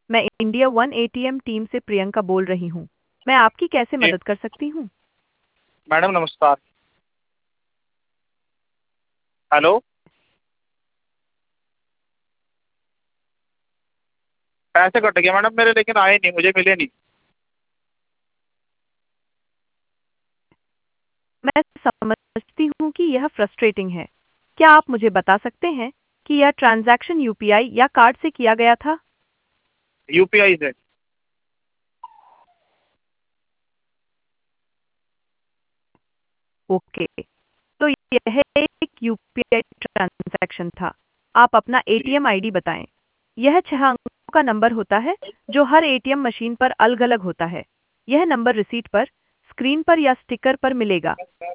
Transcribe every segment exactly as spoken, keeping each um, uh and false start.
मैं India one ATM team से प्रियंका बोल रही हूँ। मैं आपकी कैसे जी मदद कर सकती हूँ? मैडम नमस्कार। हेलो। पैसे कट गए मैडम मेरे, लेकिन आए नहीं, मुझे मिले नहीं। मैं समझती हूँ कि यह फ्रस्ट्रेटिंग है। क्या आप मुझे बता सकते हैं कि यह ट्रांजैक्शन यूपीआई या कार्ड से किया गया था? यूपीआई से। ओके, तो यह एक यूपीआई ट्रांजैक्शन था। आप अपना जी। एटीएम आईडी बताएं। यह छह अंकों का नंबर होता है जो हर एटीएम मशीन पर अलग-अलग होता है। यह नंबर रिसीट पर, स्क्रीन पर या स्टिकर पर मिलेगा।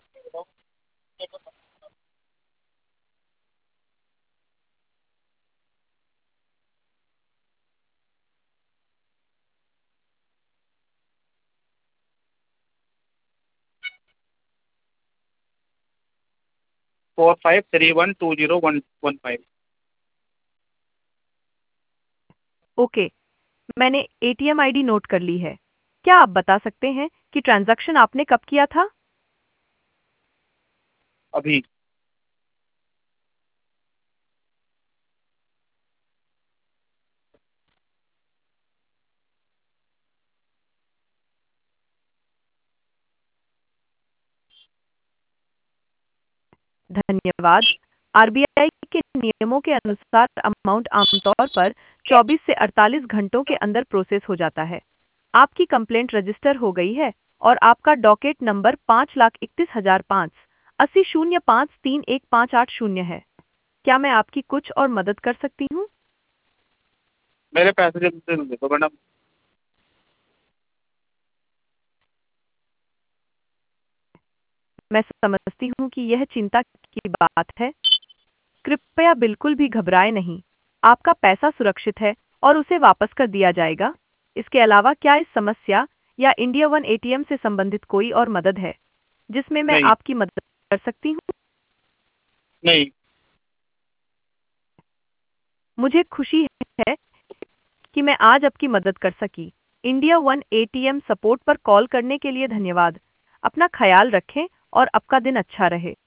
Four five three one two zero one one five. Okay, मैंने एटीएम आईडी नोट कर ली है। क्या आप बता सकते हैं कि ट्रांजैक्शन आपने कब किया था? अभी। धन्यवाद। आरबीआई के नियमों के अनुसार अमाउंट आमतौर पर चौबीस से अड़तालीस घंटों के अंदर प्रोसेस हो जाता है। आपकी कंप्लेंट रजिस्टर हो गई है और आपका डॉकेट नंबर पाँच लाख इकतीस हजार पाँच अस्सी शून्य पाँच तीन एक पाँच आठ शून्य है। क्या मैं आपकी कुछ और मदद कर सकती हूँ? मेरे पैसे जल्दी से दे दो मैडम। मैं समझती हूँ कि यह चिंता की बात है। कृपया बिल्कुल भी घबराएं नहीं। आपका पैसा सुरक्षित है और उसे वापस कर दिया जाएगा। इसके अलावा क्या इस समस्या या इंडिया वन एटीएम से संबंधित कोई और मदद है जिसमें मैं नहीं। आपकी मदद कर सकती हूँ? नहीं। मुझे खुशी है कि मैं आज आपकी मदद कर सकी। इंडिया वन एटीएम सपोर्ट पर कॉल करने के लिए धन्यवाद। अपना ख्याल रखें और आपका दिन अच्छा रहे।